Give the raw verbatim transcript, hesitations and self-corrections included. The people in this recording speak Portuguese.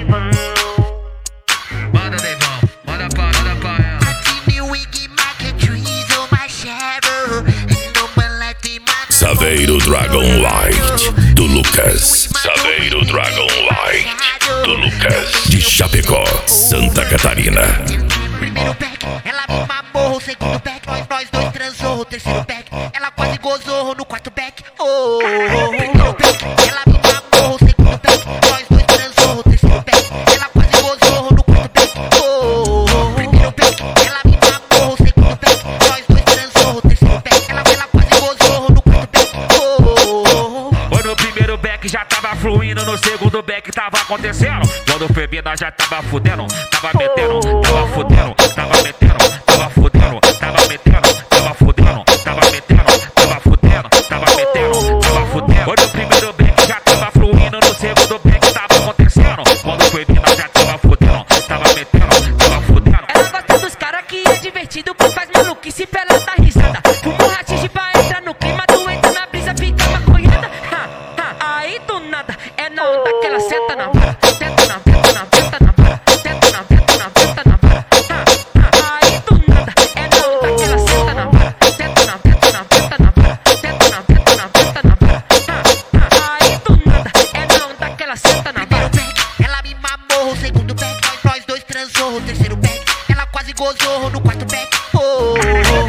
Manda Deivão, manda pra, manda pra ela. Saveiro Dragon White do Lucas. Saveiro Dragon White do Lucas. De Chapecó, Santa Catarina. Primeiro back, ela me mamou. Segundo back, nós, nós dois transou. Terceiro back, ela quase gozou. No quarto back, oh, oh. Primeiro back, ela me mamou. Segundo back, nós dois transou. Terceiro back, ela quase gozou. No quarto back, oh, oh. Primeiro back, ela me mamou. Segundo back, nós dois transou. Terceiro back, ela, ela quase gozou. No quarto back, oh, oh. Foi no primeiro back, já tava fluindo. No segundo back, tava acontecendo. Quando foi vir, nós já tava fudendo. Tava metendo, tava fudendo. Tava metendo, tava fudendo. Tava metendo, tava fudendo. Tava metendo, tava fudendo. Tava metendo, tava fudendo. Foi no primeiro back, já tava fluindo. No segundo back, tava acontecendo. Quando foi vir, nós já tava fudendo. Tava metendo, tava fudendo. Ela gosta dos cara que é divertido, pois faz maluquice pra ela dar risada. Fumo rachixe pra entrar no clima, tu entra na brisa, fica maconhada. Ha, ha, aí do nada, é na onda que ela senta na vara. Senta na, senta na, senta na vara. Senta na, senta na, senta na vara. Ha, ha, aí do nada, é na onda que ela senta na vara. Senta na, senta na, senta na vara. Senta na, senta na, senta na vara. Ha, ha, aí do nada, é na onda que ela senta na vara. Primeiro back, ela me mamou. Segundo back, nós, nós dois transou. Terceiro back, ela quase gozou. No quarto back, oh, oh.